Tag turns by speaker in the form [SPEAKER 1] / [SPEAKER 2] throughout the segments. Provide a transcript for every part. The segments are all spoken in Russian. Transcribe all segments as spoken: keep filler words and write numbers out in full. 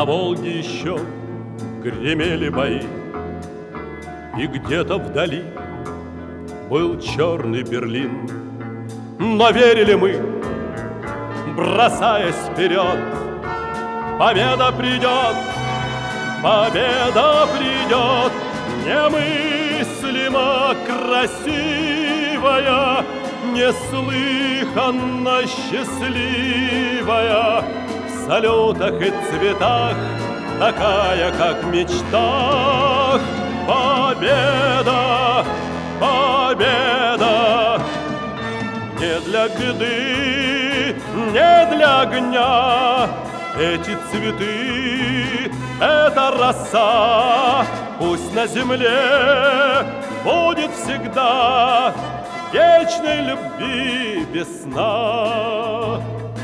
[SPEAKER 1] Волге еще гремели бои, и где-то вдали был черный Берлин. Но верили мы, бросаясь вперед, победа придет, победа придет, немыслимо красивая, неслыханно счастливая, в салютах и цветах, такая, как в мечтах. Победа, победа, не для беды, не для огня. Эти цветы, эта роса, пусть на земле будет всегда вечной любви весна.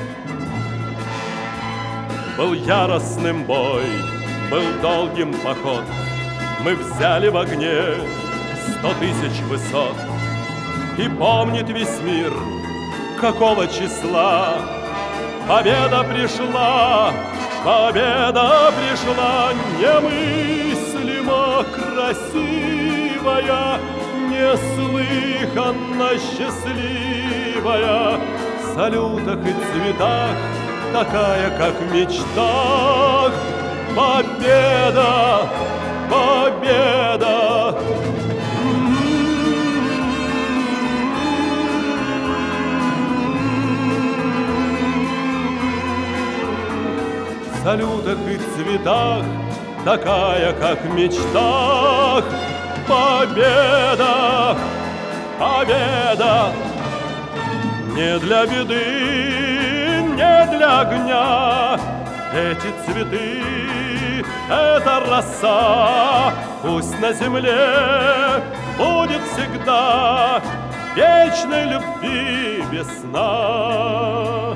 [SPEAKER 1] Был яростным бой, был долгим поход, мы взяли в огне сто тысяч высот. И помнит весь мир, какого числа победа пришла, победа пришла, немыслимо красивая, неслыханно счастливая, в салютах и цветах, такая, как в мечтах. Победа, победа. В салютах и цветах, такая, как в мечтах. Победа, победа, не для беды, не для огня. Эти цветы, эта роса, пусть на земле будет всегда вечной любви весна.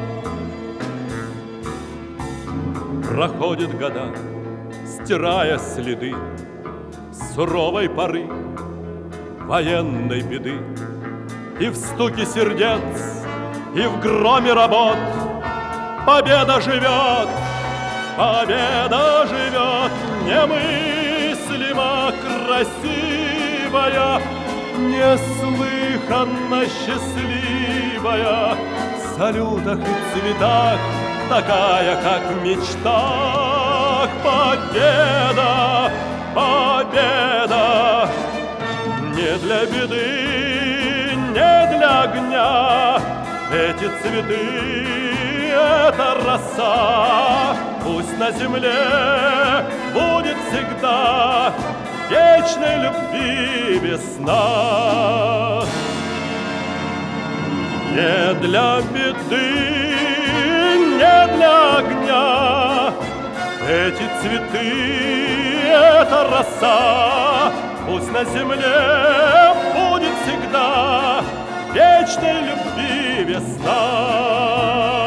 [SPEAKER 1] Проходят года, стирая следы суровой поры, военной беды. И в стуке сердец, и в громе работ победа живет, победа живет, немыслимо красивая, неслыханно счастливая, в салютах и цветах, такая, как в мечтах. Победа, победа, не для беды, не для огня. Эти цветы, эта роса, пусть на земле будет всегда вечной любви весна. Не для беды, не для огня. Эти цветы, эта роса, пусть на земле будет всегда вечной любви весна.